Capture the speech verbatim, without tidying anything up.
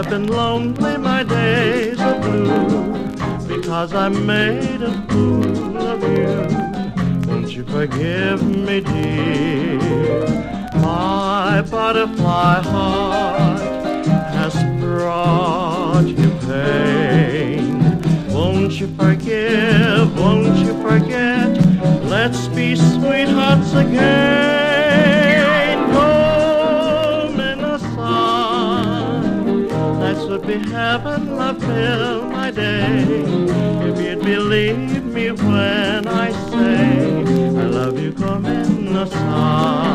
I've been lonely, my days are blue, because I made a fool of you. Won't you forgive me, dear? My butterfly heart has brought you pain. Won't you forgive, won't you forget? Let's be sweethearts again. Home in the sun, that would be heaven, love fill my day. If you'd believe me when I say I love you, come in the sun.